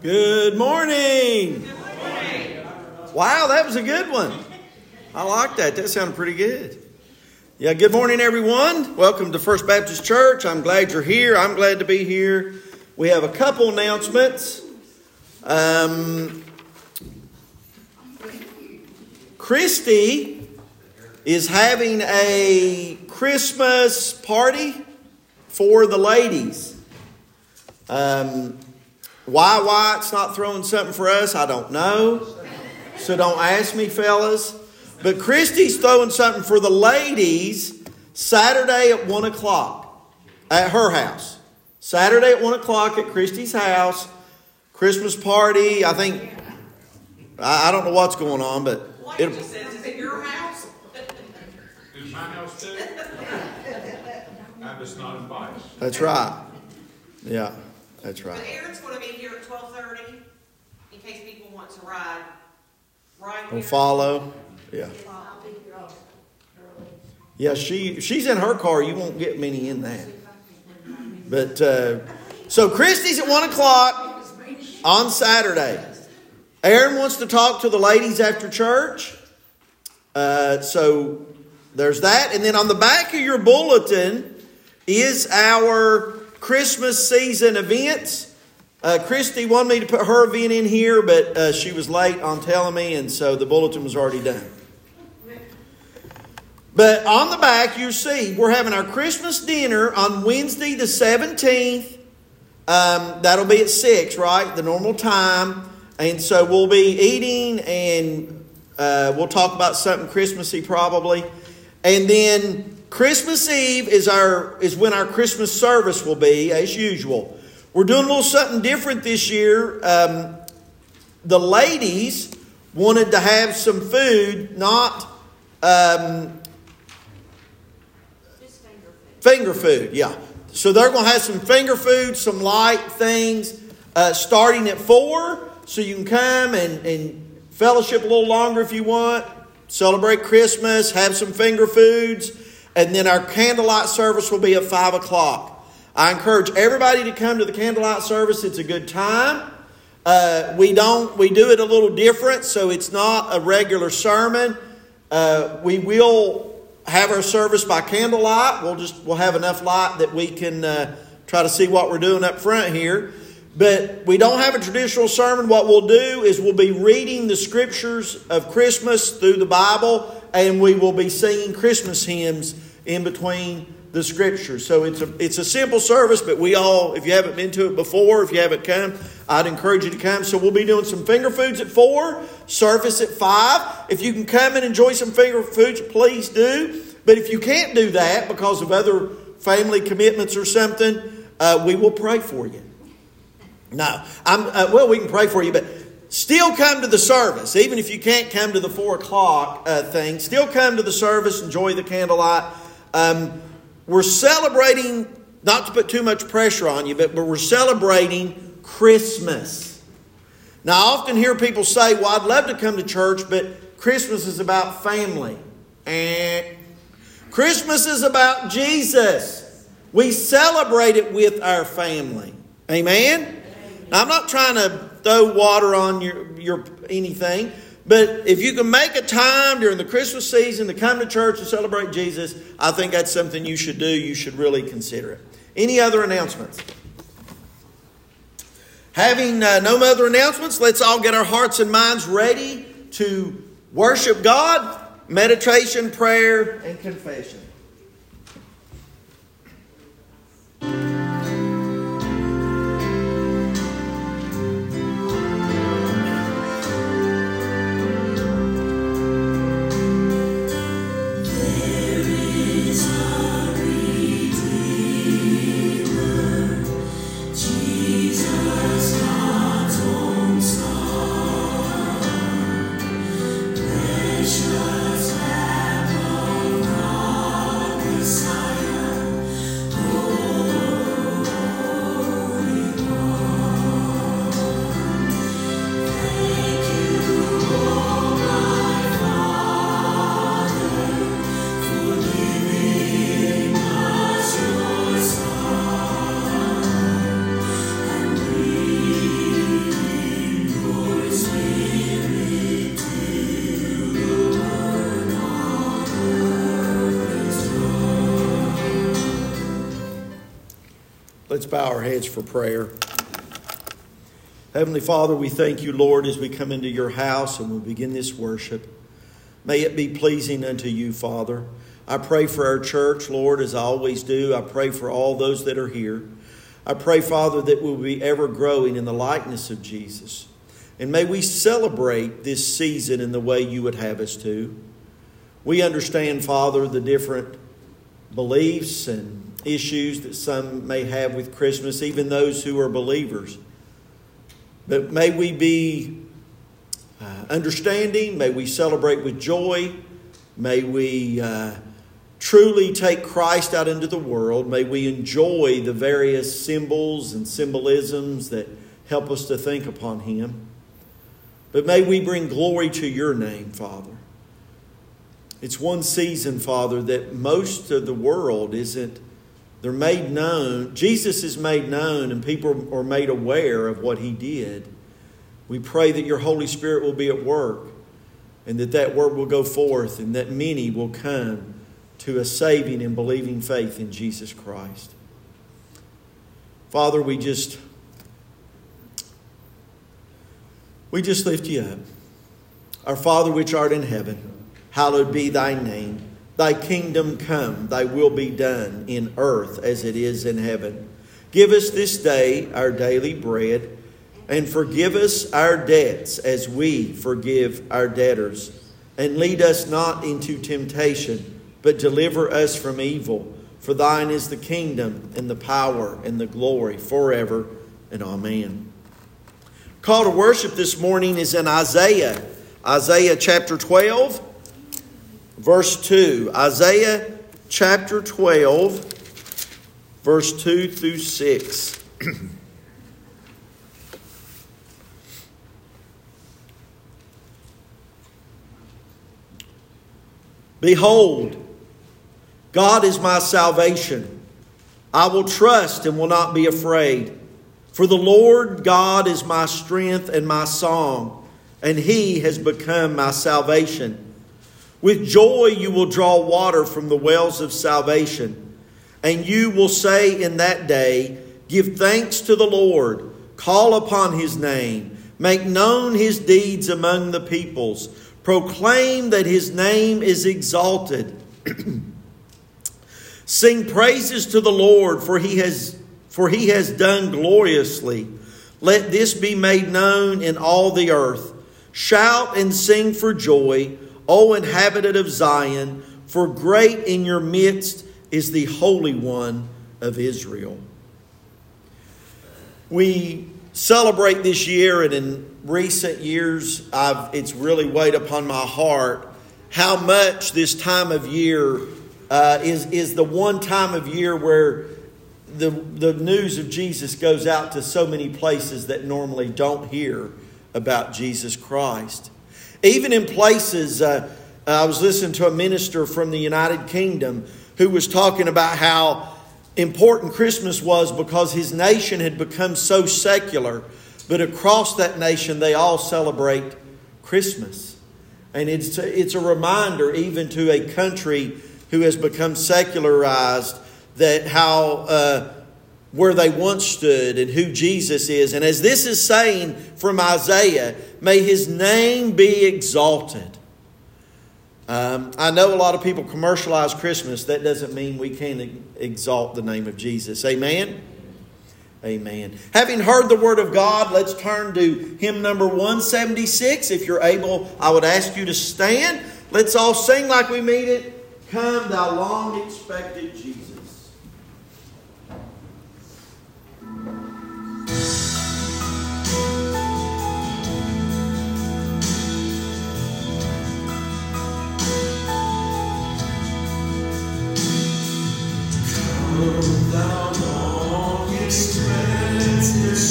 Good morning. Good morning. Wow, that was a good one. I like that. That sounded pretty good. Yeah, good morning, everyone. Welcome to First Baptist Church. I'm glad you're here. I'm glad to be here. We have a couple announcements. Christy is having a Christmas party for the ladies. Why it's not throwing something for us, I don't know. So don't ask me, fellas. But Christy's throwing something for the ladies Saturday at 1 o'clock at her house. Saturday at 1 o'clock at Christy's house. Christmas party. I think, I don't know what's going on, but It says, is it your house? Is my house too? I'm just not invited. That's right. Yeah, that's right. But Aaron's going to be here at 12:30 in case people want to ride. Right We'll here. follow. Yeah. Yeah, she's in her car. You won't get many in that. But so Christy's at 1 o'clock on Saturday. Aaron wants to talk to the ladies after church. So there's that. And then on the back of your bulletin is our Christmas season events. Christy wanted me to put her event in here, but she was late on telling me, and so the bulletin was already done. But on the back, you see, we're having our Christmas dinner on Wednesday the 17th. That'll be at 6, right? The normal time. And so we'll be eating, and we'll talk about something Christmassy probably. And then Christmas Eve is when our Christmas service will be, as usual. We're doing a little something different this year. The ladies wanted to have some food, not finger food. Yeah. So they're going to have some finger food, some light things, starting at 4. So you can come and fellowship a little longer if you want. Celebrate Christmas, have some finger foods. And then our candlelight service will be at 5 o'clock. I encourage everybody to come to the candlelight service. It's a good time. We do it a little different, so it's not a regular sermon. We will have our service by candlelight. We'll have enough light that we can try to see what we're doing up front here. But we don't have a traditional sermon. What we'll do is we'll be reading the scriptures of Christmas through the Bible, and we will be singing Christmas hymns in between the scriptures. So it's a simple service, but if you haven't been to it before, if you haven't come, I'd encourage you to come. So we'll be doing some finger foods at 4, service at 5. If you can come and enjoy some finger foods, please do. But if you can't do that because of other family commitments or something, we will pray for you. No, we can pray for you, but still come to the service. Even if you can't come to the 4 o'clock thing, still come to the service, enjoy the candlelight. We're celebrating, not to put too much pressure on you, but we're celebrating Christmas. Now, I often hear people say, well, I'd love to come to church, but Christmas is about family. And Christmas is about Jesus. We celebrate it with our family. Amen? Now, I'm not trying to throw water on your anything, but if you can make a time during the Christmas season to come to church and celebrate Jesus, I think that's something you should do. You should really consider it. Any other announcements? Having no other announcements, let's all get our hearts and minds ready to worship God, meditation, prayer, and confession. Precious Lamb of God. bow our heads for prayer. Heavenly Father, we thank you, Lord, as we come into your house and we begin this worship. May it be pleasing unto you, Father. I pray for our church, Lord, as I always do. I pray for all those that are here. I pray, Father, that we'll be ever growing in the likeness of Jesus. And may we celebrate this season in the way you would have us to. We understand, Father, the different beliefs and issues that some may have with Christmas, even those who are believers. But may we be understanding. May we celebrate with joy. May we truly take Christ out into the world. May we enjoy the various symbols and symbolisms that help us to think upon Him. But may we bring glory to your name, Father. It's one season, Father, that most of the world isn't. They're made known. Jesus is made known and people are made aware of what He did. We pray that your Holy Spirit will be at work and that word will go forth and that many will come to a saving and believing faith in Jesus Christ. Father, we just lift you up. Our Father which art in heaven, hallowed be thy name. Thy kingdom come, thy will be done in earth as it is in heaven. Give us this day our daily bread, and forgive us our debts as we forgive our debtors. And lead us not into temptation, but deliver us from evil. For thine is the kingdom and the power and the glory forever and amen. Call to worship this morning is in Isaiah. Isaiah chapter 12, verse 2. Isaiah chapter 12, verse 2 through 6. Behold, God is my salvation. I will trust and will not be afraid. For the Lord God is my strength and my song, and He has become my salvation. With joy you will draw water from the wells of salvation. And you will say in that day, give thanks to the Lord, call upon His name, make known His deeds among the peoples, proclaim that His name is exalted. Sing praises to the Lord, for He has done gloriously. Let this be made known in all the earth. Shout and sing for joy, O inhabitant of Zion, for great in your midst is the Holy One of Israel. We celebrate this year, and in recent years, it's really weighed upon my heart how much this time of year is the one time of year where the news of Jesus goes out to so many places that normally don't hear about Jesus Christ. Even in places, I was listening to a minister from the United Kingdom who was talking about how important Christmas was because his nation had become so secular. But across that nation, they all celebrate Christmas. And it's a reminder even to a country who has become secularized that how where they once stood and who Jesus is. And as this is saying from Isaiah, may His name be exalted. I know a lot of people commercialize Christmas. That doesn't mean we can't exalt the name of Jesus. Amen? Amen. Having heard the word of God, let's turn to hymn number 176. If you're able, I would ask you to stand. Let's all sing like we mean it. Come, thou long expected Jesus. Come, thou long expected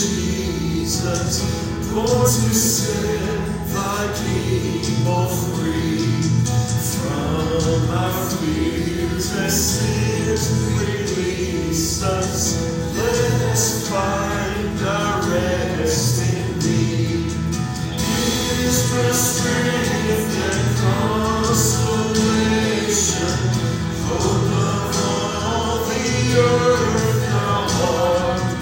Jesus, for to set thy people free from our fears and sins. Release us, let us find our rest in thee. Is the strength and consolation, hope of all the earth now art.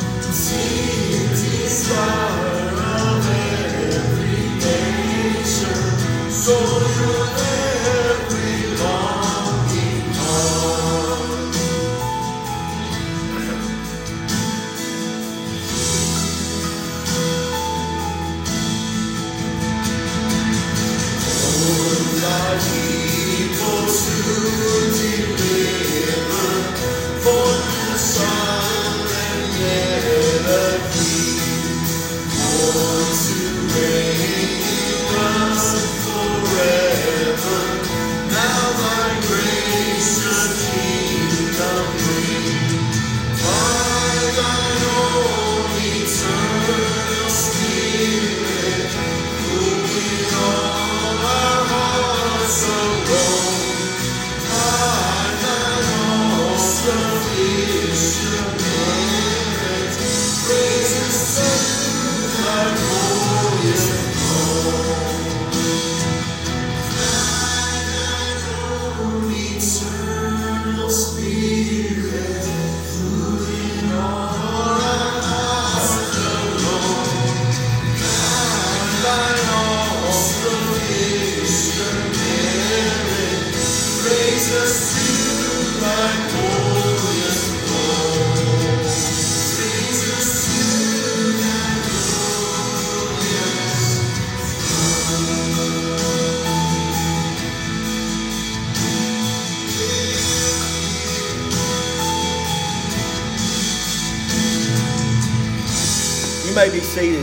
may be seated.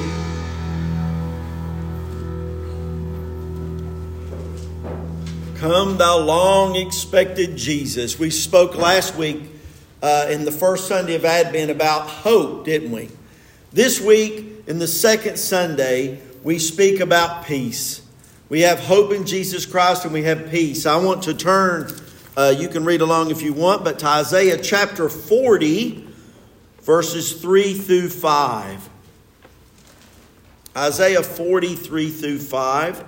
Come, thou long-expected Jesus. We spoke last week in the first Sunday of Advent about hope, didn't we? This week, in the second Sunday, we speak about peace. We have hope in Jesus Christ and we have peace. I want to turn, you can read along if you want, but to Isaiah chapter 40, verses 3 through 5. Isaiah 43 through 5.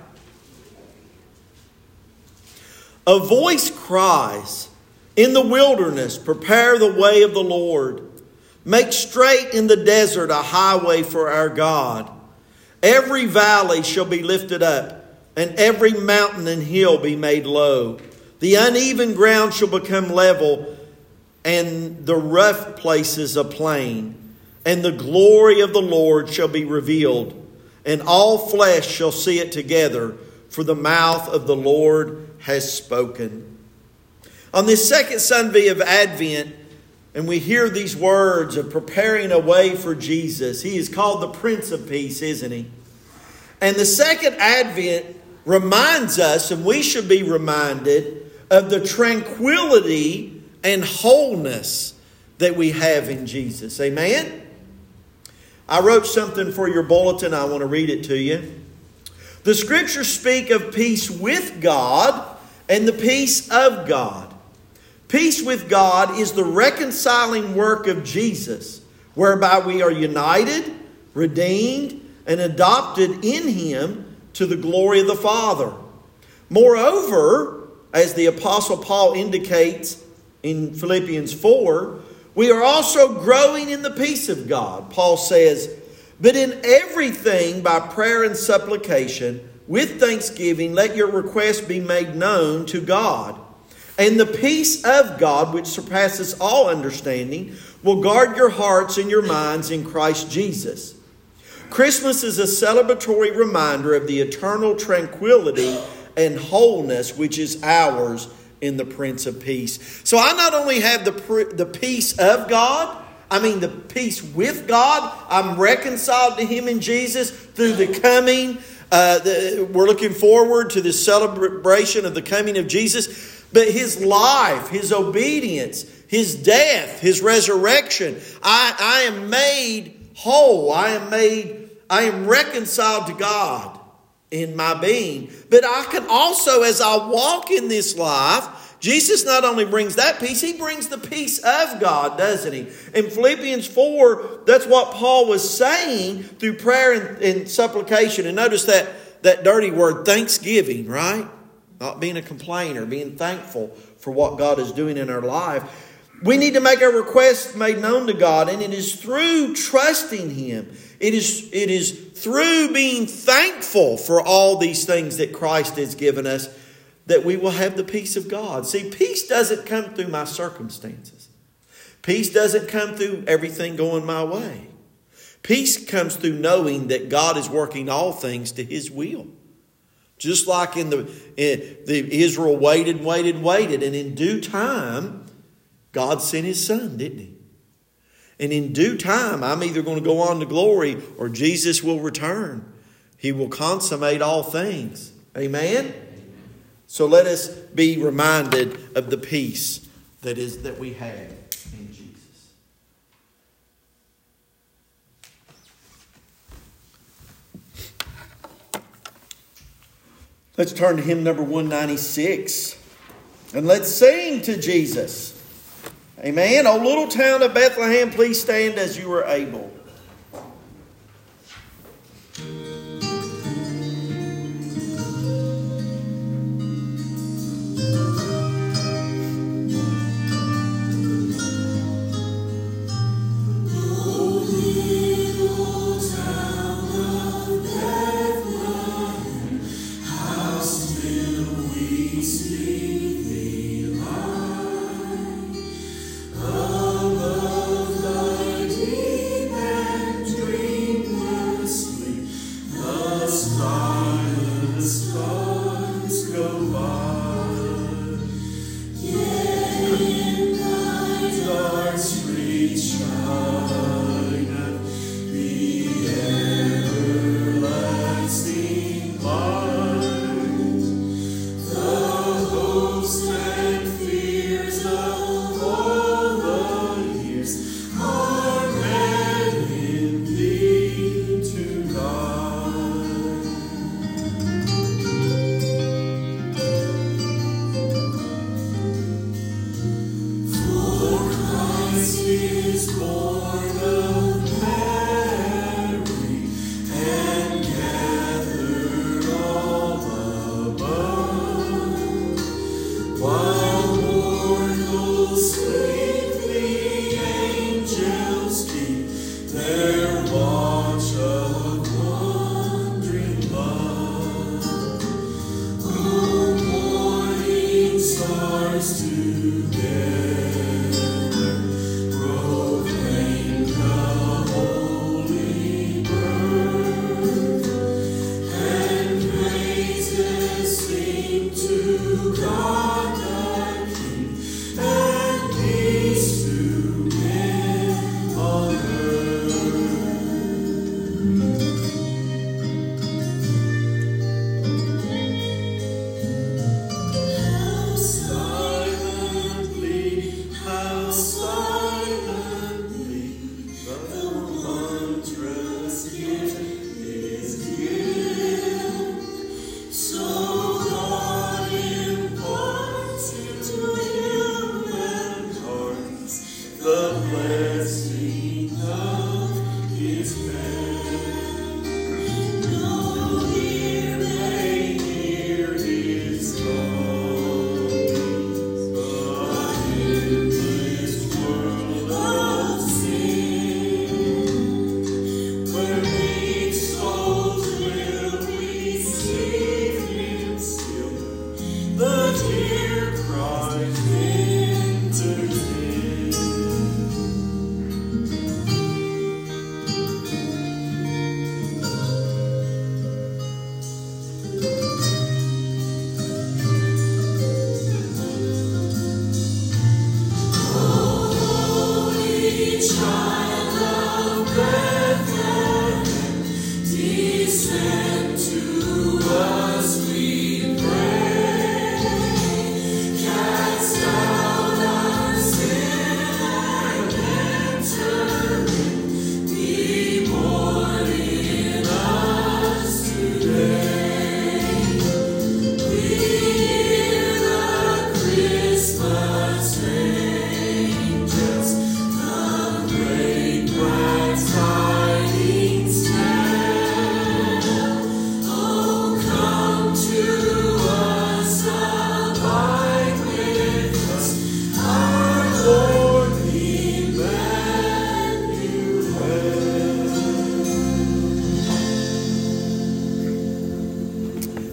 A voice cries, in the wilderness, prepare the way of the Lord. Make straight in the desert a highway for our God. Every valley shall be lifted up, and every mountain and hill be made low. The uneven ground shall become level, and the rough places a plain. And the glory of the Lord shall be revealed, and all flesh shall see it together, for the mouth of the Lord has spoken. On this second Sunday of Advent, and we hear these words of preparing a way for Jesus. He is called the Prince of Peace, isn't he? And the second Advent reminds us, and we should be reminded, of the tranquility and wholeness that we have in Jesus. Amen? I wrote something for your bulletin. I want to read it to you. The Scriptures speak of peace with God and the peace of God. Peace with God is the reconciling work of Jesus, whereby we are united, redeemed, and adopted in Him to the glory of the Father. Moreover, as the Apostle Paul indicates in Philippians 4, we are also growing in the peace of God. Paul says, but in everything by prayer and supplication, with thanksgiving, let your requests be made known to God. And the peace of God, which surpasses all understanding, will guard your hearts and your minds in Christ Jesus. Christmas is a celebratory reminder of the eternal tranquility and wholeness which is ours in the Prince of Peace. So I not only have the peace of God, the peace with God. I'm reconciled to Him in Jesus through the coming. We're looking forward to this celebration of the coming of Jesus. But His life, His obedience, His death, His resurrection. I am made whole. I am reconciled to God in my being. But I can also, as I walk in this life, Jesus not only brings that peace, He brings the peace of God, doesn't He? In Philippians 4, that's what Paul was saying through prayer and supplication. And notice that dirty word, thanksgiving, right? Not being a complainer, being thankful for what God is doing in our life. We need to make our requests made known to God, and it is through trusting Him. It is through being thankful for all these things that Christ has given us that we will have the peace of God. See, peace doesn't come through my circumstances. Peace doesn't come through everything going my way. Peace comes through knowing that God is working all things to His will. Just like in the Israel waited, and in due time, God sent His Son, didn't He? And in due time, I'm either going to go on to glory or Jesus will return. He will consummate all things. Amen? So let us be reminded of the peace that we have in Jesus. Let's turn to hymn number 196. And let's sing to Jesus. Amen. O little town of Bethlehem, please stand as you are able. Above thy deep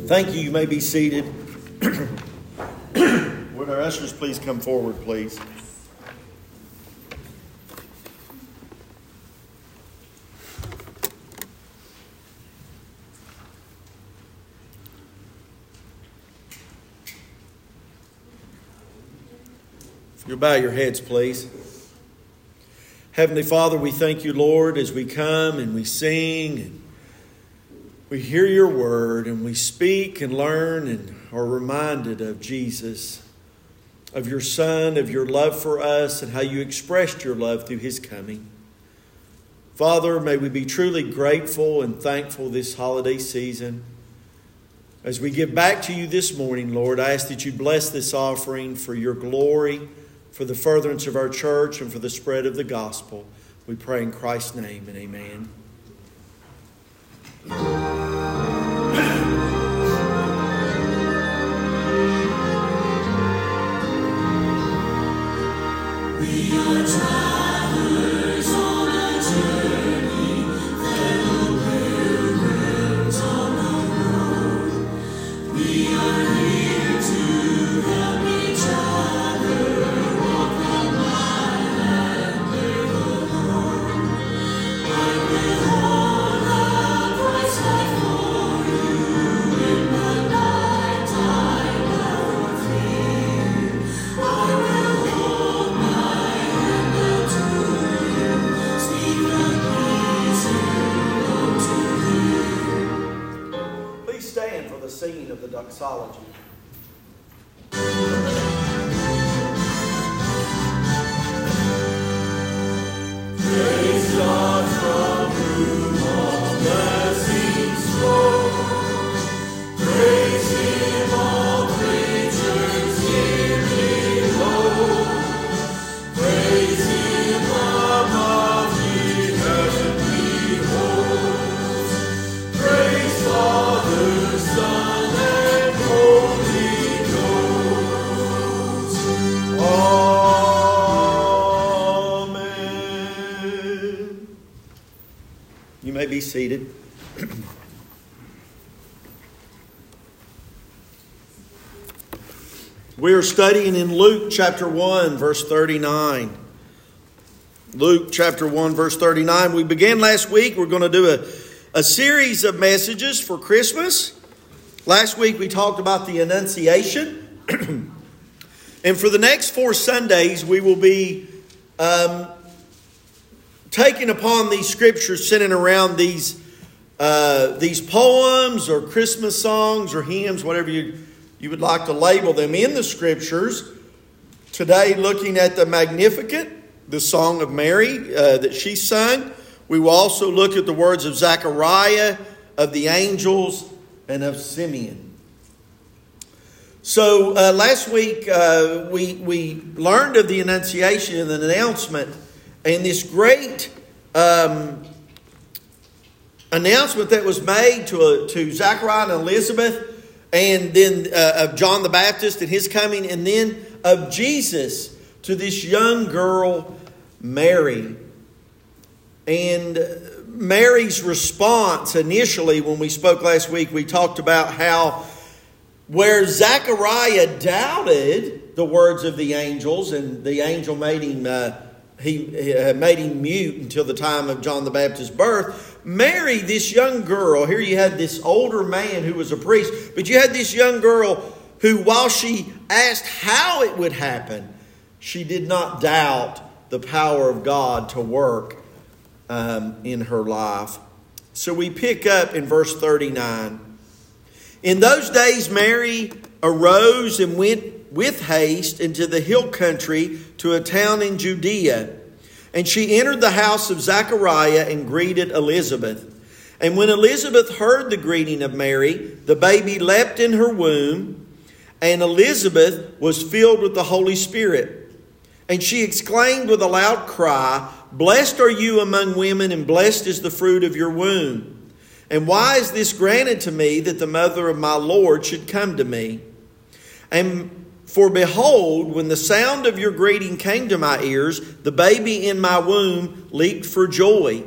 Thank you. You may be seated. Would our ushers please come forward, please? If you'll bow your heads, please. Heavenly Father, we thank you, Lord, as we come and we sing and we hear your word and we speak and learn and are reminded of Jesus, of your Son, of your love for us and how you expressed your love through his coming. Father, may we be truly grateful and thankful this holiday season. As we give back to you this morning, Lord, I ask that you bless this offering for your glory, for the furtherance of our church, and for the spread of the gospel. We pray in Christ's name and amen. We are travelers on a journey, fellow pilgrims on the road. We are here to help each other walk the mile and bear the load. I will hold the Christ light for you in the night time of fear. I will hold my hand out to you, speak the peace you long to hear. Please stand for the singing of the doxology. Praise God from whom all blessings flow. Praise him, all creatures here below. Praise him above ye heavenly hosts. Praise Father, Son, and Holy Ghost. Amen. You may be seated. We are studying in Luke chapter 1, verse 39. Luke chapter 1, verse 39. We began last week. We're going to do a series of messages for Christmas. Last week we talked about the Annunciation. And for the next 4 Sundays, we will be taking upon these scriptures, centering around these poems or Christmas songs or hymns, whatever you would like to label them in the scriptures. Today, looking at the Magnificat, the song of Mary that she sung. We will also look at the words of Zechariah, of the angels, and of Simeon. So last week we learned of the Annunciation and the announcement, and this great announcement that was made to Zechariah and Elizabeth, and then of John the Baptist and his coming, and then of Jesus to this young girl, Mary. And Mary's response initially, when we spoke last week, we talked about how where Zechariah doubted the words of the angels, and the angel made him made him mute until the time of John the Baptist's birth. Mary, this young girl, here you had this older man who was a priest, but you had this young girl who, while she asked how it would happen, she did not doubt the power of God to work in her life. So we pick up in verse 39. In those days, Mary arose and went with haste into the hill country to a town in Judea. And she entered the house of Zechariah and greeted Elizabeth. And when Elizabeth heard the greeting of Mary, the baby leapt in her womb, and Elizabeth was filled with the Holy Spirit. And she exclaimed with a loud cry, "Blessed are you among women, and blessed is the fruit of your womb. And why is this granted to me, that the mother of my Lord should come to me? And for behold, when the sound of your greeting came to my ears, the baby in my womb leaped for joy.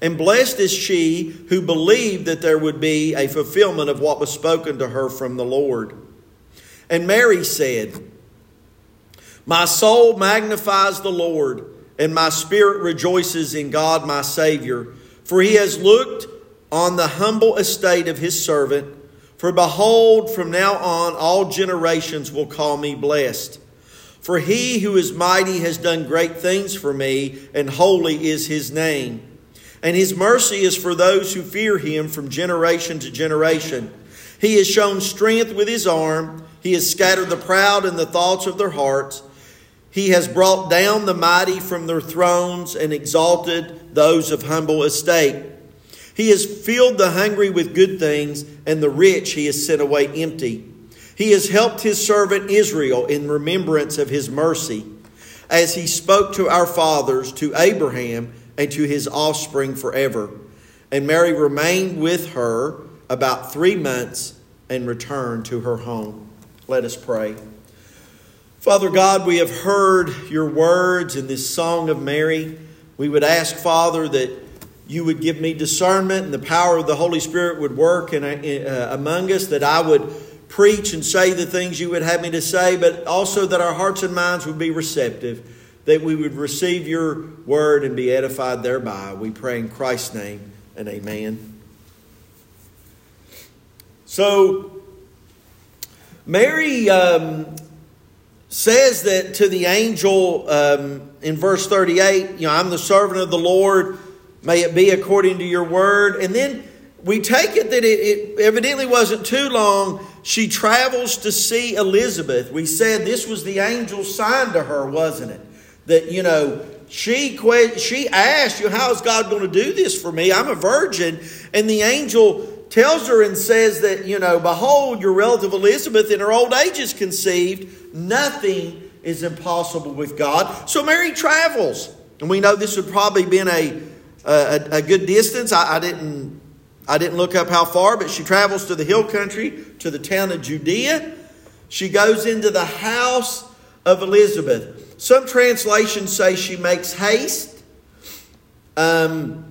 And blessed is she who believed that there would be a fulfillment of what was spoken to her from the Lord. And Mary said, My soul magnifies the Lord, and my spirit rejoices in God my Savior. For he has looked on the humble estate of his servant. For behold, from now on all generations will call me blessed. For he who is mighty has done great things for me, and holy is his name. And his mercy is for those who fear him from generation to generation. He has shown strength with his arm. He has scattered the proud in the thoughts of their hearts. He has brought down the mighty from their thrones and exalted those of humble estate. He has filled the hungry with good things, and the rich he has sent away empty. He has helped his servant Israel in remembrance of his mercy, as he spoke to our fathers, to Abraham, and to his offspring forever. And Mary remained with her about 3 months and returned to her home. Let us pray. Father God, we have heard your words in this song of Mary. We would ask, Father, that you would give me discernment and the power of the Holy Spirit would work among us, that I would preach and say the things you would have me to say, but also that our hearts and minds would be receptive, that we would receive your word and be edified thereby. We pray in Christ's name, and amen. So, Mary says that to the angel in verse 38, I'm the servant of the Lord, may it be according to your word. And then we take it that it evidently wasn't too long. She travels to see Elizabeth. We said this was the angel's sign to her, wasn't it? That, she asked, how is God going to do this for me? I'm a virgin. And the angel tells her and says that, behold, your relative Elizabeth in her old age is conceived. Nothing is impossible with God. So Mary travels. And we know this would probably been a good distance. I didn't look up how far, but she travels to the hill country, to the town of Judea. She goes into the house of Elizabeth. Some translations say she makes haste. And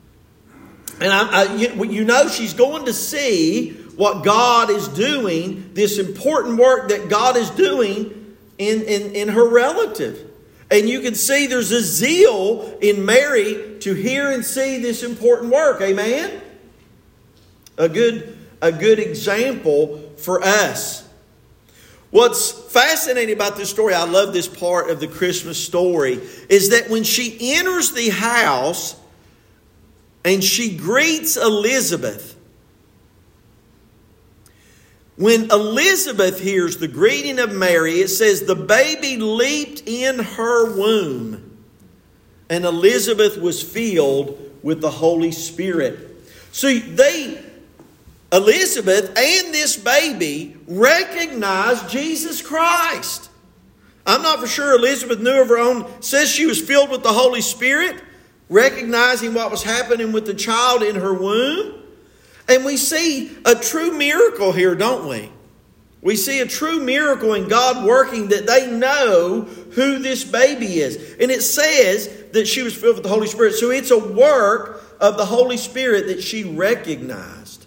she's going to see what God is doing, this important work that God is doing in her relative. And you can see there's a zeal in Mary to hear and see this important work. Amen? A good example for us. What's fascinating about this story, I love this part of the Christmas story, is that when she enters the house and she greets Elizabeth, when Elizabeth hears the greeting of Mary, it says the baby leaped in her womb, and Elizabeth was filled with the Holy Spirit. So Elizabeth and this baby recognized Jesus Christ. I'm not for sure Elizabeth knew of her own. Says she was filled with the Holy Spirit, recognizing what was happening with the child in her womb. And we see a true miracle here, don't we? We see a true miracle in God working, that they know who this baby is. And it says that she was filled with the Holy Spirit. So it's a work of the Holy Spirit that she recognized.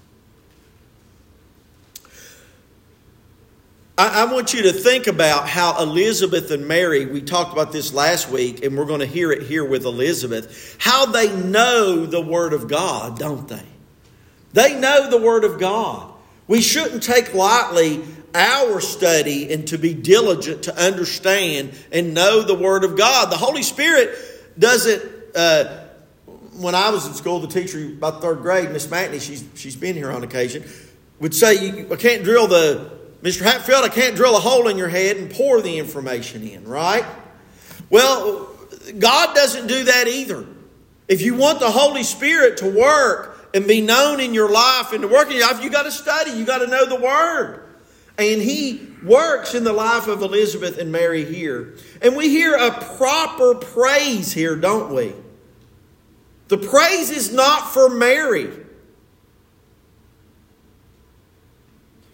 I want you to think about how Elizabeth and Mary, we talked about this last week, and we're going to hear it here with Elizabeth, how they know the Word of God, don't they? They know the Word of God. We shouldn't take lightly our study and to be diligent to understand and know the Word of God. The Holy Spirit doesn't... when I was in school, the teacher about third grade, Miss Matney, she's been here on occasion, would say, I can't drill Mr. Hatfield, I can't drill a hole in your head and pour the information in, right? Well, God doesn't do that either. If you want the Holy Spirit to work and be known in your life and to work in your life, you got to study. You got to know the Word. And He works in the life of Elizabeth and Mary here. And we hear a proper praise here, don't we? The praise is not for Mary,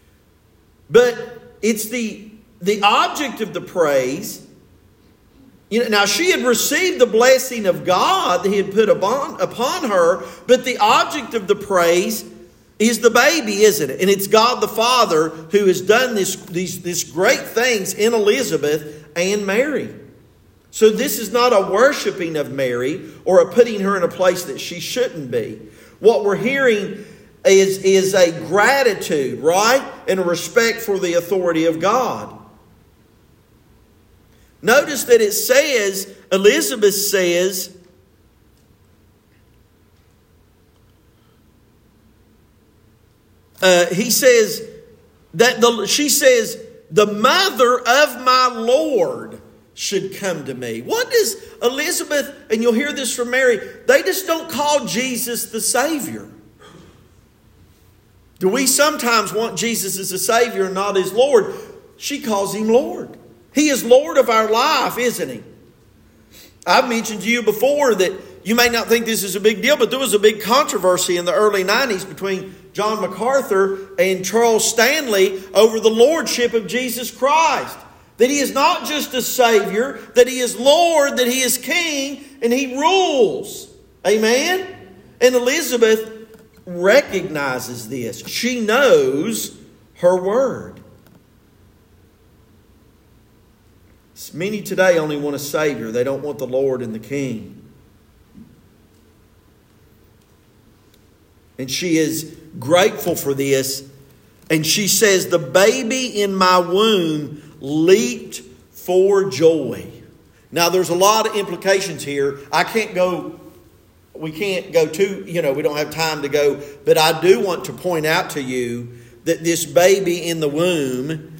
but it's the object of the praise. Now she had received the blessing of God that He had put upon her, but the object of the praise is the baby, isn't it? And it's God the Father who has done these great things in Elizabeth and Mary. So this is not a worshiping of Mary or a putting her in a place that she shouldn't be. What we're hearing is a gratitude, right? And a respect for the authority of God. Notice that it says, Elizabeth says, she says, the mother of my Lord should come to me. What does Elizabeth, and you'll hear this from Mary, they just don't call Jesus the Savior. Do we sometimes want Jesus as a Savior and not as Lord? She calls Him Lord. He is Lord of our life, isn't He? I've mentioned to you before that you may not think this is a big deal, but there was a big controversy in the early 90s between John MacArthur and Charles Stanley over the lordship of Jesus Christ. That He is not just a Savior, that He is Lord, that He is King, and He rules. Amen? And Elizabeth recognizes this. She knows her word. Many today only want a Savior. They don't want the Lord and the King. And she is grateful for this. And she says, the baby in my womb leaped for joy. Now there's a lot of implications here. We can't go too, we don't have time to go. But I do want to point out to you that this baby in the womb,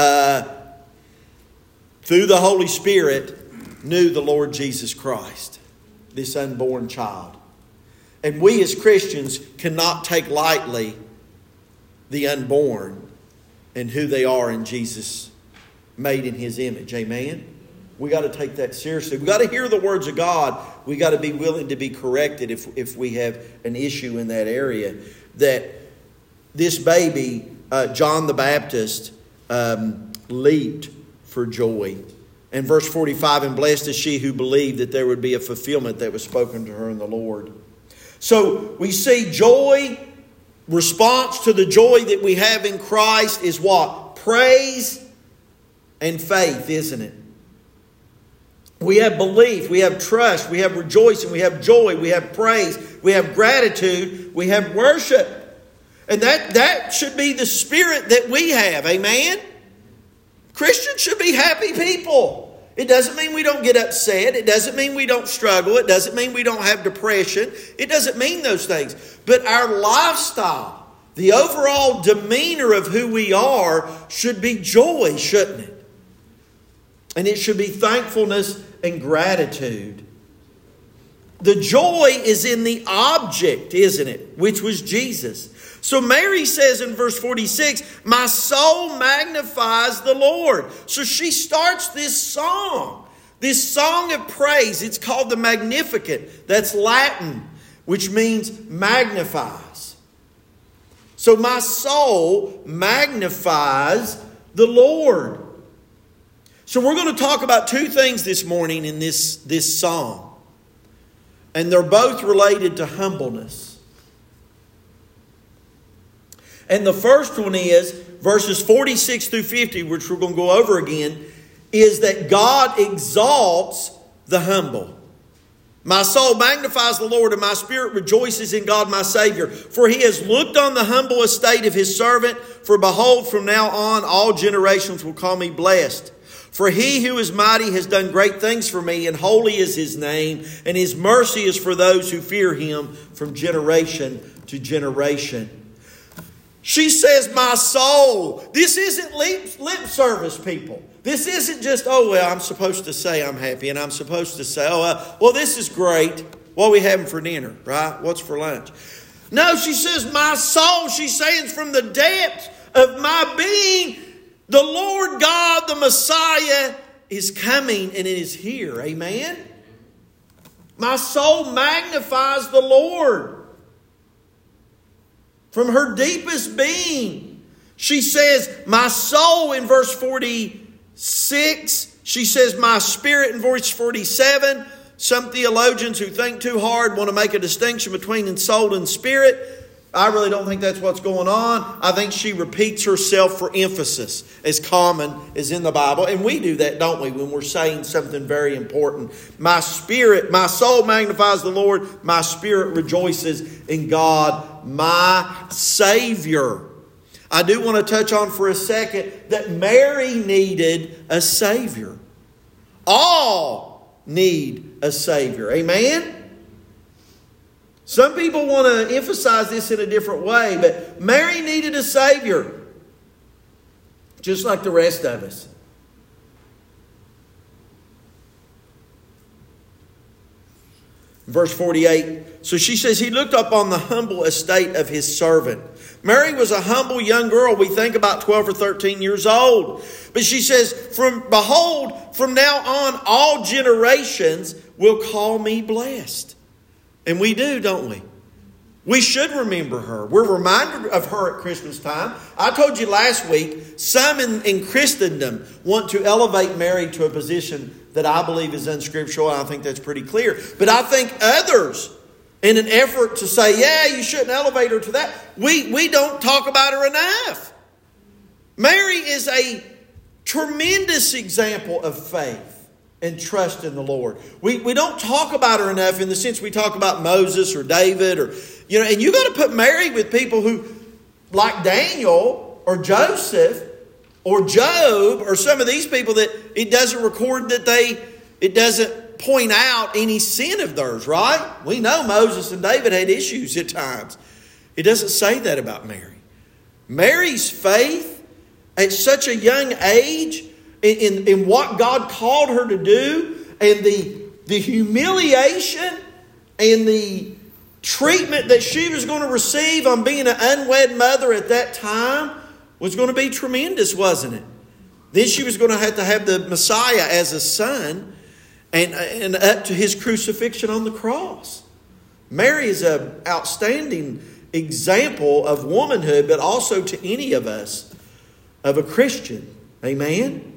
through the Holy Spirit, knew the Lord Jesus Christ, this unborn child. And we as Christians cannot take lightly the unborn and who they are in Jesus, made in His image. Amen? We got to take that seriously. We got to hear the words of God. We got to be willing to be corrected if we have an issue in that area. That this baby, John the Baptist, leaped for joy. And verse 45, and blessed is she who believed that there would be a fulfillment that was spoken to her in the Lord. So we see joy, response to the joy that we have in Christ is what? Praise and faith, isn't it? We have belief, we have trust, we have rejoicing, we have joy, we have praise, we have gratitude, we have worship. And that should be the spirit that we have, amen? Christians should be happy people. It doesn't mean we don't get upset. It doesn't mean we don't struggle. It doesn't mean we don't have depression. It doesn't mean those things. But our lifestyle, the overall demeanor of who we are should be joy, shouldn't it? And it should be thankfulness and gratitude. The joy is in the object, isn't it? Which was Jesus. So Mary says in verse 46, my soul magnifies the Lord. So she starts this song of praise. It's called the Magnificat. That's Latin, which means magnifies. So my soul magnifies the Lord. So we're going to talk about two things this morning in this song. And they're both related to humbleness. And the first one is verses 46 through 50, which we're going to go over again, is that God exalts the humble. My soul magnifies the Lord, and my spirit rejoices in God my Savior. For He has looked on the humble estate of His servant. For behold, from now on all generations will call me blessed. For He who is mighty has done great things for me, and holy is His name, and His mercy is for those who fear Him from generation to generation. She says, my soul. This isn't lip service, people. This isn't just, I'm supposed to say I'm happy, and I'm supposed to say, this is great. What are we having for dinner, right? What's for lunch? No, she says, my soul. She's saying from the depths of my being, the Lord God, the Messiah, is coming and it is here. Amen? My soul magnifies the Lord. From her deepest being, she says, my soul in verse 46 She says, my spirit, in verse 47. Some theologians who think too hard want to make a distinction between soul and spirit. I really don't think that's what's going on. I think she repeats herself for emphasis, as common as in the Bible. And we do that, don't we, when we're saying something very important. My spirit, my soul magnifies the Lord. My spirit rejoices in God, my Savior. I do want to touch on for a second that Mary needed a Savior. All need a Savior. Amen? Some people want to emphasize this in a different way, but Mary needed a Savior, just like the rest of us. Verse 48, so she says, he looked up on the humble estate of his servant. Mary was a humble young girl. We think about 12 or 13 years old. But she says, behold, from now on, all generations will call me blessed. And we do, don't we? We should remember her. We're reminded of her at Christmas time. I told you last week, some in Christendom want to elevate Mary to a position that I believe is unscriptural, and I think that's pretty clear. But I think others, in an effort to say, yeah, you shouldn't elevate her to that, we don't talk about her enough. Mary is a tremendous example of faith and trust in the Lord. We don't talk about her enough in the sense we talk about Moses or David or, and you got to put Mary with people who, like Daniel or Joseph or Job or some of these people that it doesn't record that it doesn't point out any sin of theirs, right? We know Moses and David had issues at times. It doesn't say that about Mary. Mary's faith at such a young age in what God called her to do, and the humiliation and the treatment that she was going to receive on being an unwed mother at that time was going to be tremendous, wasn't it? Then she was going to have the Messiah as a son and up to his crucifixion on the cross. Mary is an outstanding example of womanhood, but also to any of us, of a Christian. Amen?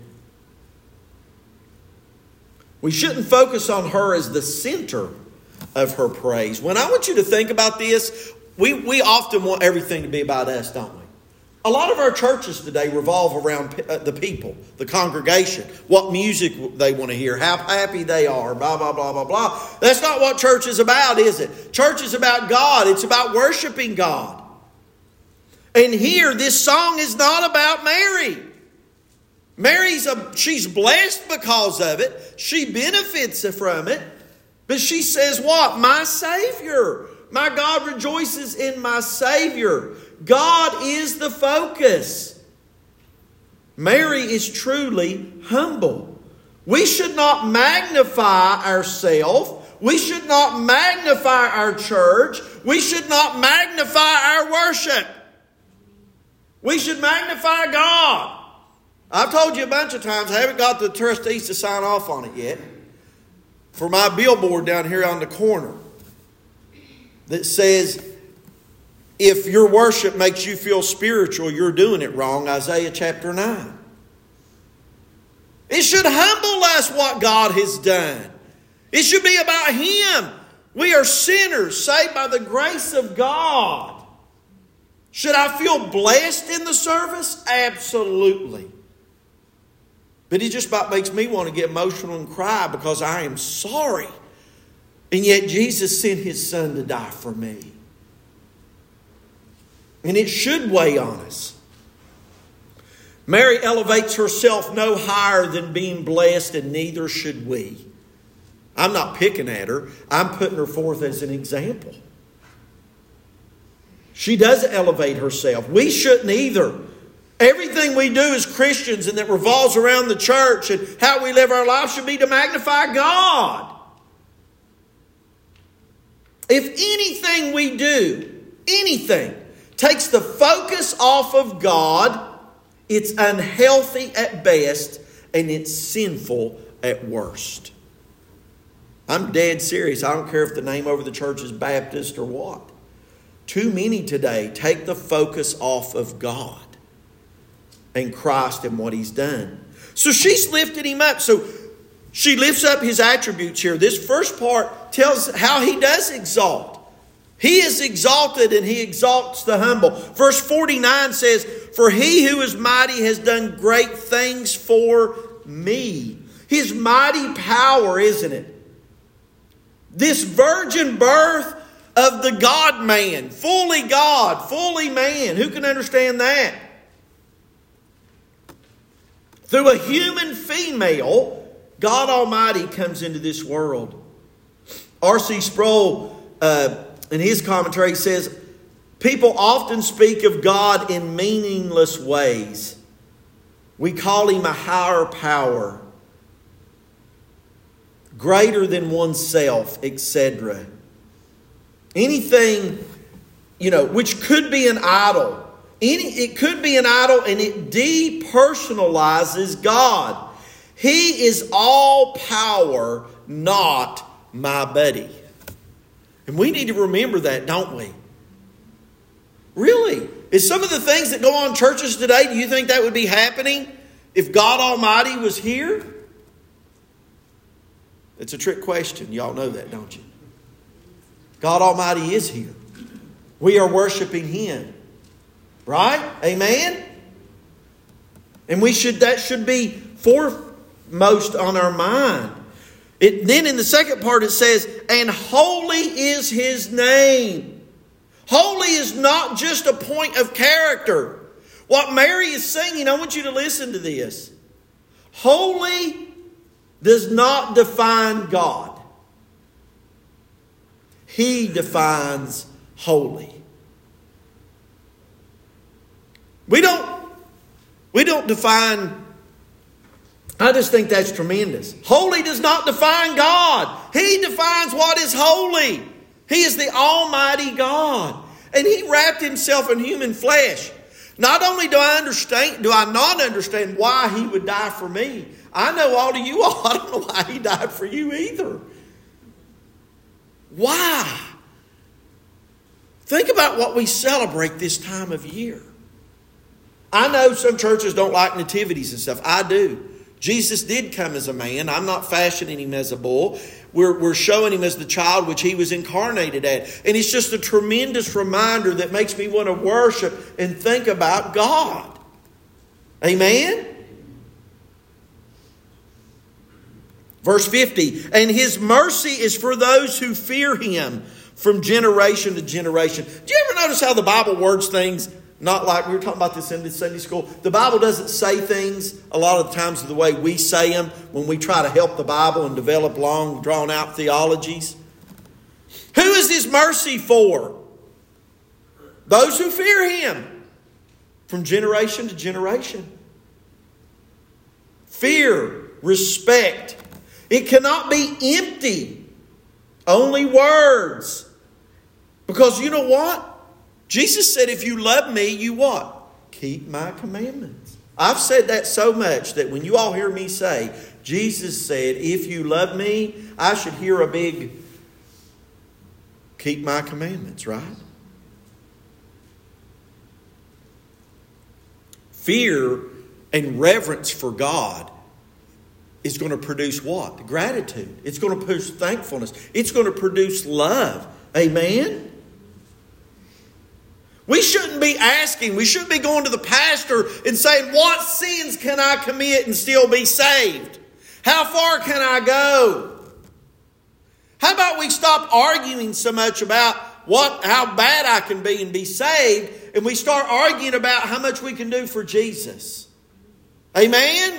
We shouldn't focus on her as the center of her praise. When I want you to think about this, we often want everything to be about us, don't we? A lot of our churches today revolve around the people, the congregation, what music they want to hear, how happy they are, blah, blah, blah, blah, blah. That's not what church is about, is it? Church is about God. It's about worshiping God. And here, this song is not about Mary. She's blessed because of it. She benefits from it. But she says what? My Savior. My God rejoices in my Savior. God is the focus. Mary is truly humble. We should not magnify ourselves. We should not magnify our church. We should not magnify our worship. We should magnify God. I've told you a bunch of times, I haven't got the trustees to sign off on it yet, for my billboard down here on the corner that says, if your worship makes you feel spiritual, you're doing it wrong. Isaiah chapter 9. It should humble us what God has done. It should be about Him. We are sinners saved by the grace of God. Should I feel blessed in the service? Absolutely. But it just about makes me want to get emotional and cry because I am sorry. And yet Jesus sent His Son to die for me. And it should weigh on us. Mary elevates herself no higher than being blessed, and neither should we. I'm not picking at her. I'm putting her forth as an example. She does elevate herself. We shouldn't either. Everything we do as Christians and that revolves around the church and how we live our lives should be to magnify God. If anything we do, anything, takes the focus off of God, it's unhealthy at best and it's sinful at worst. I'm dead serious. I don't care if the name over the church is Baptist or what. Too many today take the focus off of God and Christ and what He's done. So she's lifted him up. So she lifts up his attributes here. This first part tells how he does exalt. He is exalted and he exalts the humble. Verse 49 says, "For he who is mighty has done great things for me." His mighty power, isn't it? This virgin birth of the God-man, fully God, fully man. Who can understand that? Through a human female, God Almighty comes into this world. R.C. Sproul, in his commentary, says, people often speak of God in meaningless ways. We call him a higher power, greater than oneself, etc. Anything, which could be an idol. It could be an idol, and it depersonalizes God. He is all power, not my buddy. And we need to remember that, don't we? Really? Is some of the things that go on in churches today, do you think that would be happening if God Almighty was here? It's a trick question. Y'all know that, don't you? God Almighty is here. We are worshiping Him. Right? Amen? And that should be foremost on our mind. Then in the second part it says, "And holy is His name." Holy is not just a point of character. What Mary is singing, I want you to listen to this. Holy does not define God. He defines holy. We don't define. I just think that's tremendous. Holy does not define God. He defines what is holy. He is the Almighty God. And He wrapped Himself in human flesh. Not only do I not understand why He would die for me. I know all of you all. I don't know why He died for you either. Why? Think about what we celebrate this time of year. I know some churches don't like nativities and stuff. I do. Jesus did come as a man. I'm not fashioning Him as a bull. We're showing Him as the child which He was incarnated at. And it's just a tremendous reminder that makes me want to worship and think about God. Amen? Verse 50, "And His mercy is for those who fear Him from generation to generation." Do you ever notice how the Bible words things? Not like we were talking about this in Sunday school. The Bible doesn't say things a lot of the times the way we say them when we try to help the Bible and develop long, drawn-out theologies. Who is His mercy for? Those who fear Him from generation to generation. Fear, respect. It cannot be empty. Only words. Because you know what? Jesus said, if you love me, you what? Keep my commandments. I've said that so much that when you all hear me say, Jesus said, if you love me, I should hear a big, keep my commandments, right? Fear and reverence for God is going to produce what? Gratitude. It's going to produce thankfulness. It's going to produce love. Amen? We shouldn't be asking, we shouldn't be going to the pastor and saying, what sins can I commit and still be saved? How far can I go? How about we stop arguing so much about how bad I can be and be saved, and we start arguing about how much we can do for Jesus? Amen?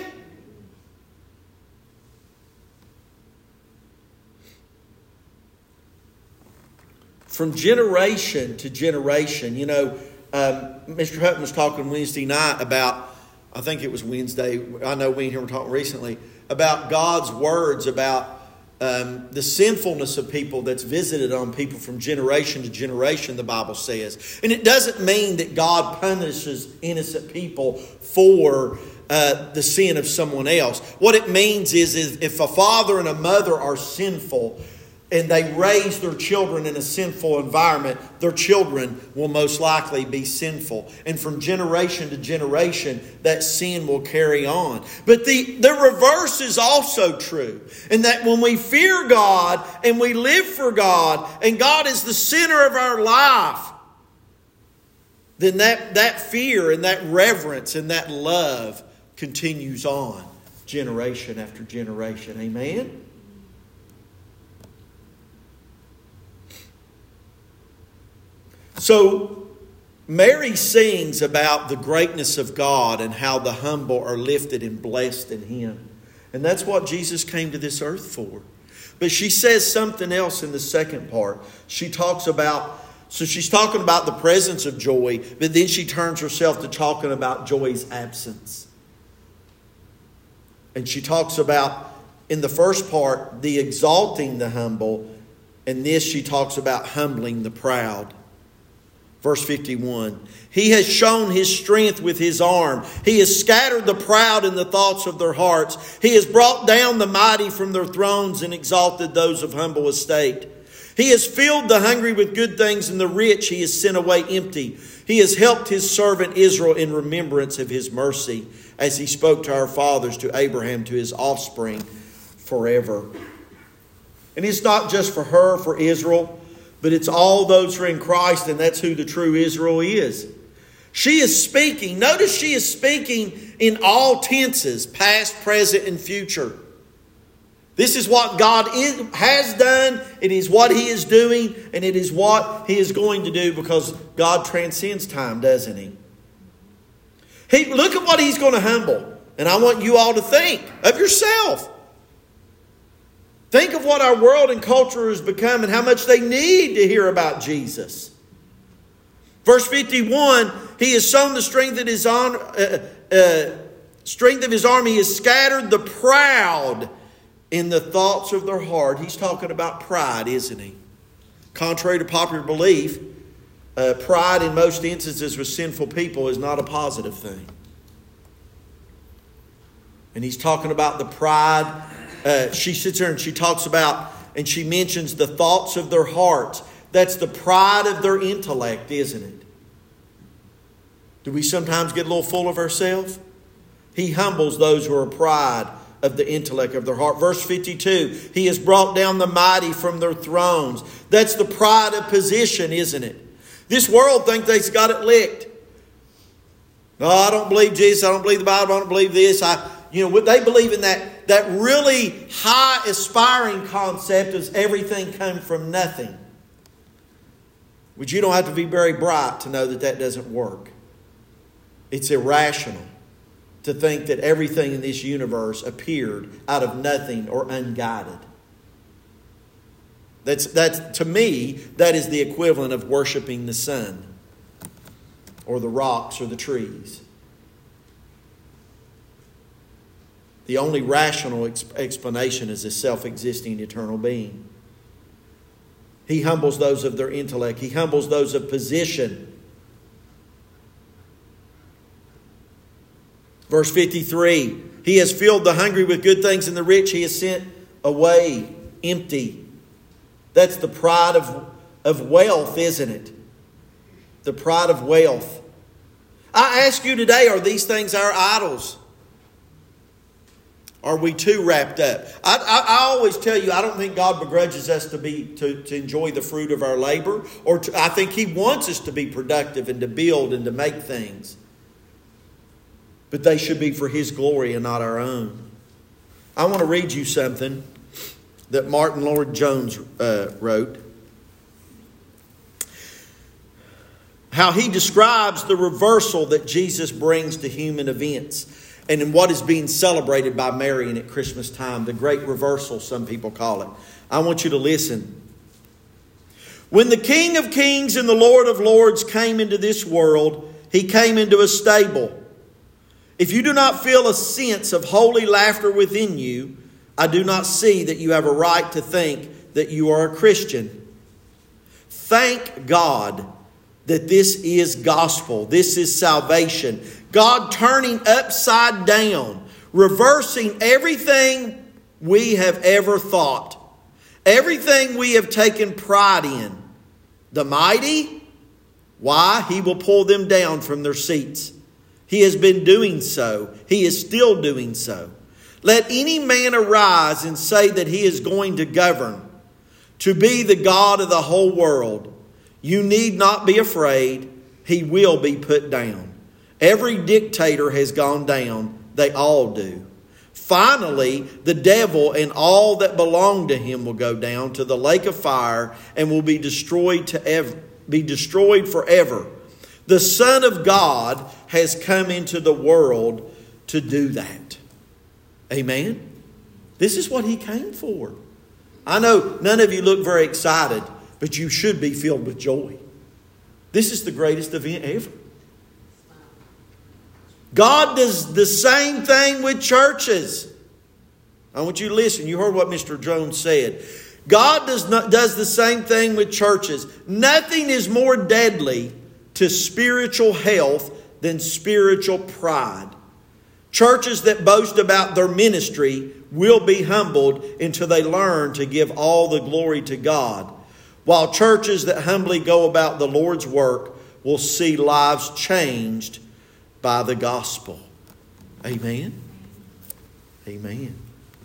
From generation to generation, Mr. Hutton was talking Wednesday night about, I think it was Wednesday, I know we and him were talking recently, about God's words, about the sinfulness of people that's visited on people from generation to generation, the Bible says. And it doesn't mean that God punishes innocent people for the sin of someone else. What it means is if a father and a mother are sinful, and they raise their children in a sinful environment, their children will most likely be sinful. And from generation to generation, that sin will carry on. But the reverse is also true. And that when we fear God and we live for God, and God is the center of our life, then that fear and that reverence and that love continues on generation after generation. Amen? So, Mary sings about the greatness of God and how the humble are lifted and blessed in Him. And that's what Jesus came to this earth for. But she says something else in the second part. She's talking about the presence of joy, but then she turns herself to talking about joy's absence. And she talks about, in the first part, the exalting the humble. And this she talks about humbling the proud. Verse 51, He has shown His strength with His arm. He has scattered the proud in the thoughts of their hearts. He has brought down the mighty from their thrones and exalted those of humble estate. He has filled the hungry with good things, and the rich He has sent away empty. He has helped His servant Israel in remembrance of His mercy, as He spoke to our fathers, to Abraham, to his offspring forever. And it's not just for her, for Israel, but it's all those who are in Christ, and that's who the true Israel is. She is speaking. Notice she is speaking in all tenses, past, present, and future. This is what God has done. It is what He is doing, and it is what He is going to do, because God transcends time, doesn't He? Look at what He's going to humble. And I want you all to think of yourself. Think of what our world and culture has become and how much they need to hear about Jesus. Verse 51, He has sown the strength of His arm. He has scattered the proud in the thoughts of their heart. He's talking about pride, isn't He? Contrary to popular belief, pride in most instances with sinful people is not a positive thing. And He's talking about the pride. She sits there and she talks about, and she mentions the thoughts of their hearts. That's the pride of their intellect, isn't it? Do we sometimes get a little full of ourselves? He humbles those who are pride of the intellect of their heart. Verse 52, He has brought down the mighty from their thrones. That's the pride of position, isn't it? This world thinks they've got it licked. No, I don't believe Jesus. I don't believe the Bible. I don't believe this. They believe in that really high aspiring concept of everything come from nothing. But you don't have to be very bright to know that doesn't work. It's irrational to think that everything in this universe appeared out of nothing or unguided. That's to me, that is the equivalent of worshiping the sun or the rocks or the trees. The only rational explanation is a self-existing eternal being. He humbles those of their intellect. He humbles those of position. Verse 53, He has filled the hungry with good things, and the rich He has sent away empty. That's the pride of wealth, isn't it? The pride of wealth. I ask you today, are these things our idols? Are we too wrapped up? I always tell you, I don't think God begrudges us to enjoy the fruit of our labor. I think He wants us to be productive and to build and to make things. But they should be for His glory and not our own. I want to read you something that Martin Lloyd-Jones wrote. How he describes the reversal that Jesus brings to human events. And in what is being celebrated by Marian at Christmas time, the great reversal, some people call it. I want you to listen. When the King of Kings and the Lord of Lords came into this world, He came into a stable. If you do not feel a sense of holy laughter within you, I do not see that you have a right to think that you are a Christian. Thank God that this is gospel. This is salvation. God turning upside down, reversing everything we have ever thought, Everything we have taken pride in, the mighty, why? He will pull them down from their seats. He has been doing so. He is still doing so. Let any man arise and say that he is going to govern, to be the God of the whole world. You need not be afraid. He will be put down. Every dictator has gone down. They all do. Finally, the devil and all that belong to him will go down to the lake of fire and will be destroyed forever. The Son of God has come into the world to do that. Amen? This is what He came for. I know none of you look very excited, but you should be filled with joy. This is the greatest event ever. God does the same thing with churches. I want you to listen. You heard what Mr. Jones said. God does the same thing with churches. Nothing is more deadly to spiritual health than spiritual pride. Churches that boast about their ministry will be humbled until they learn to give all the glory to God, while churches that humbly go about the Lord's work will see lives changed by the gospel. Amen. Amen.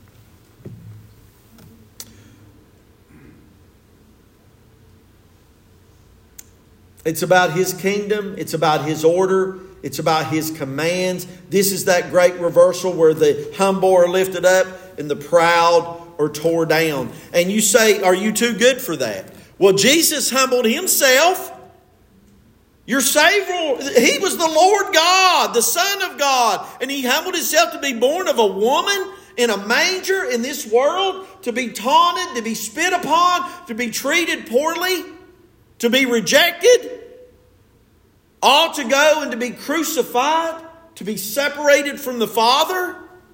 It's about His kingdom. It's about His order. It's about His commands. This is that great reversal where the humble are lifted up and the proud are tore down. And you say, are you too good for that? Well, Jesus humbled Himself. Your Savior, He was the Lord God, the Son of God. And He humbled Himself to be born of a woman in a manger in this world, to be taunted, to be spit upon, to be treated poorly, to be rejected, all to go and to be crucified, to be separated from the Father.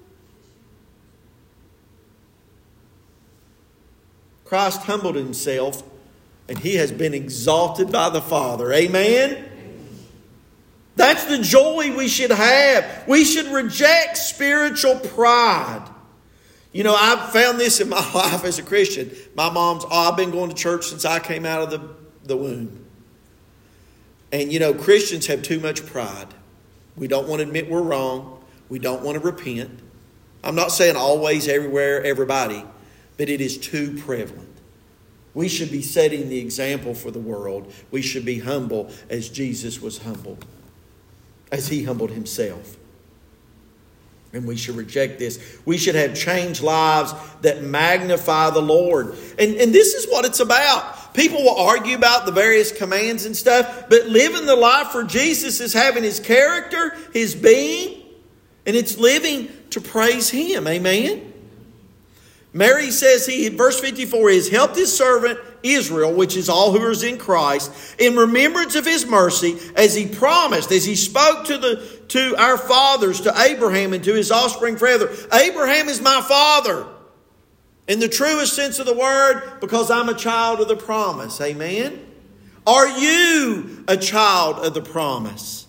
Christ humbled Himself, and He has been exalted by the Father. Amen? That's the joy we should have. We should reject spiritual pride. You know, I've found this in my life as a Christian. My mom's, I've been going to church since I came out of the womb. And you know, Christians have too much pride. We don't want to admit we're wrong. We don't want to repent. I'm not saying always, everywhere, everybody, but it is too prevalent. We should be setting the example for the world. We should be humble as Jesus was humbled, as He humbled Himself. And we should reject this. We should have changed lives that magnify the Lord. And this is what it's about. People will argue about the various commands and stuff, but living the life for Jesus is having His character, His being, and it's living to praise Him. Amen? Mary says verse 54, He has helped His servant Israel, which is all who are in Christ, in remembrance of His mercy, as He promised, as He spoke to our fathers, to Abraham and to his offspring forever. Abraham is my father in the truest sense of the word, because I'm a child of the promise. Amen? Are you a child of the promise?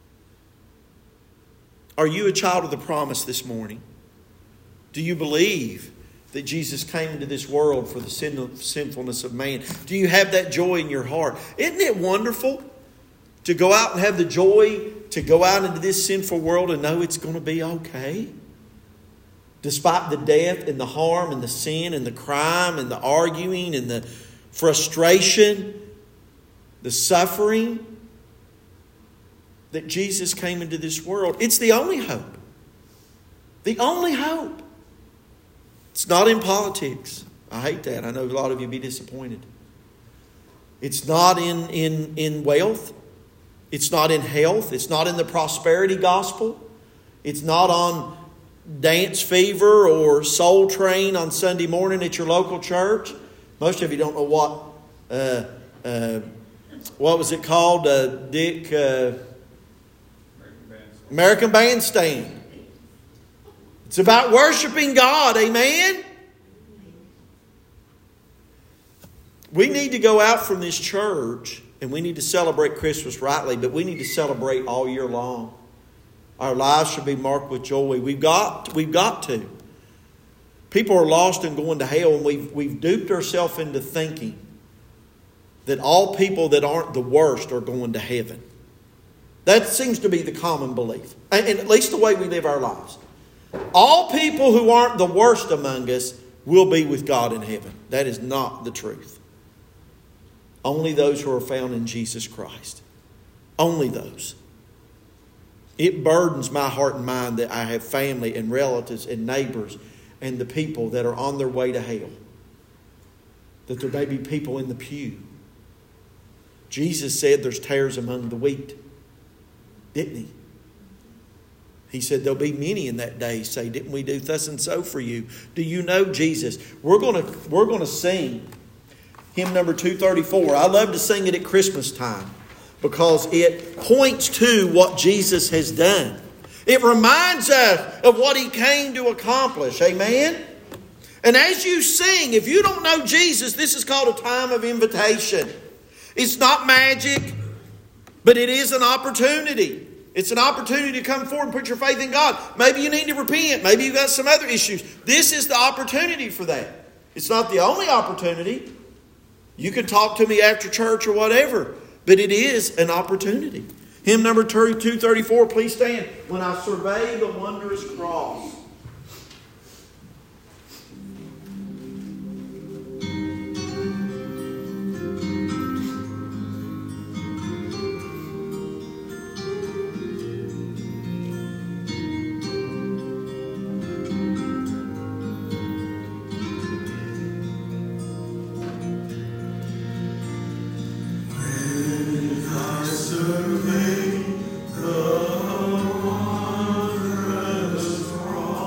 Are you a child of the promise this morning? Do you believe that Jesus came into this world for the sinfulness of man? Do you have that joy in your heart? Isn't it wonderful to go out and have the joy to go out into this sinful world and know it's going to be okay? Despite the death and the harm and the sin and the crime and the arguing and the frustration, the suffering, that Jesus came into this world. It's the only hope. The only hope. It's not in politics. I hate that. I know a lot of you be disappointed. It's not in wealth. It's not in health. It's not in the prosperity gospel. It's not on Dance Fever or Soul Train on Sunday morning at your local church. Most of you don't know what was it called, Dick? American Bandstand. It's about worshiping God. Amen? We need to go out from this church and we need to celebrate Christmas rightly, but we need to celebrate all year long. Our lives should be marked with joy. We've got to. People are lost and going to hell, and we've duped ourselves into thinking that all people that aren't the worst are going to heaven. That seems to be the common belief, and at least the way we live our lives. All people who aren't the worst among us will be with God in heaven. That is not the truth. Only those who are found in Jesus Christ. Only those. It burdens my heart and mind that I have family and relatives and neighbors and the people that are on their way to hell. That there may be people in the pew. Jesus said there's tares among the wheat. Didn't he? He said there'll be many in that day say, didn't we do thus and so for you? Do you know Jesus? We're going to sing hymn number 234. I love to sing it at Christmas time because it points to what Jesus has done. It reminds us of what he came to accomplish. Amen? And as you sing, if you don't know Jesus, this is called a time of invitation. It's not magic, but it is an opportunity. It's an opportunity to come forward and put your faith in God. Maybe you need to repent. Maybe you've got some other issues. This is the opportunity for that. It's not the only opportunity. You can talk to me after church or whatever, but it is an opportunity. Hymn number 234, please stand. When I survey the wondrous cross. Survey the wondrous cross.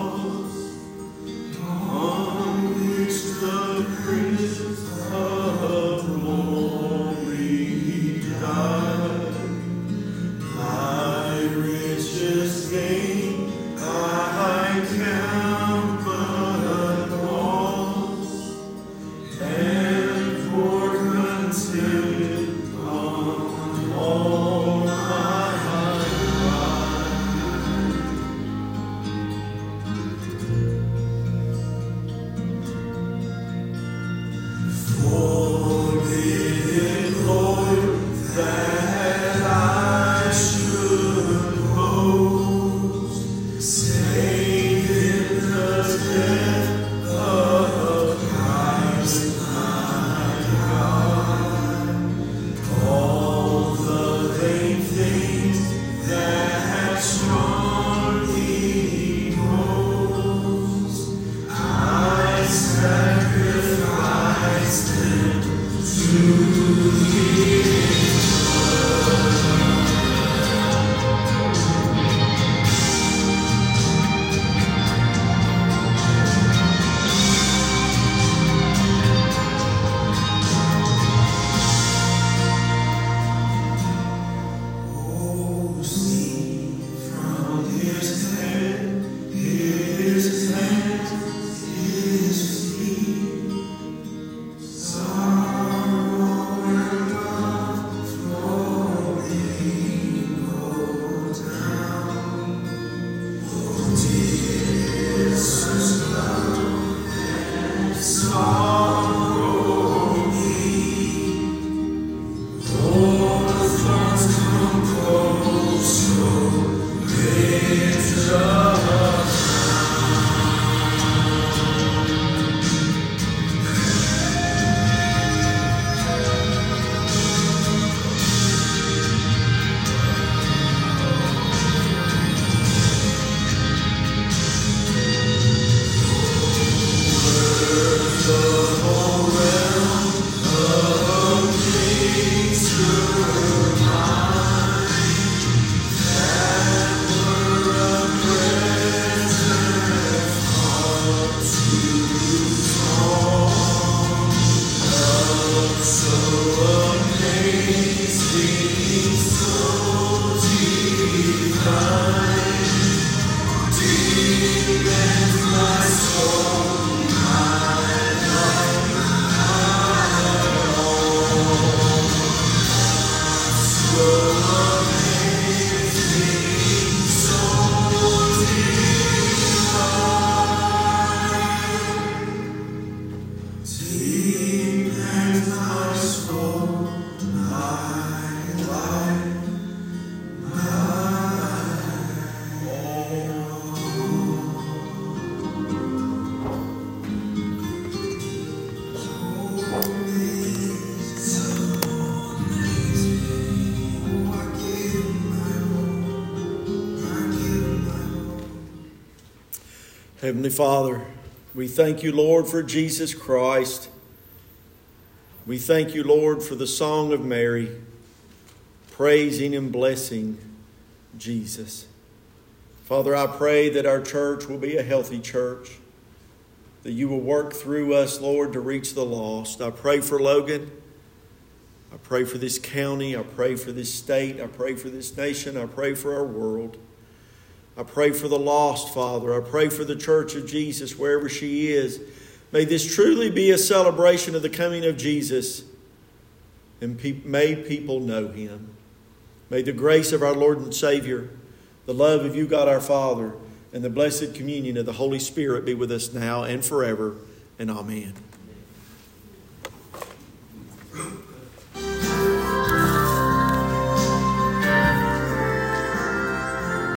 Heavenly Father, we thank you, Lord, for Jesus Christ. We thank you, Lord, for the song of Mary, praising and blessing Jesus. Father, I pray that our church will be a healthy church, that you will work through us, Lord, to reach the lost. I pray for Logan. I pray for this county. I pray for this state. I pray for this nation. I pray for our world. I pray for the lost, Father. I pray for the Church of Jesus, wherever she is. May this truly be a celebration of the coming of Jesus, and may people know him. May the grace of our Lord and Savior, the love of you, God our Father, and the blessed communion of the Holy Spirit be with us now and forever. And amen.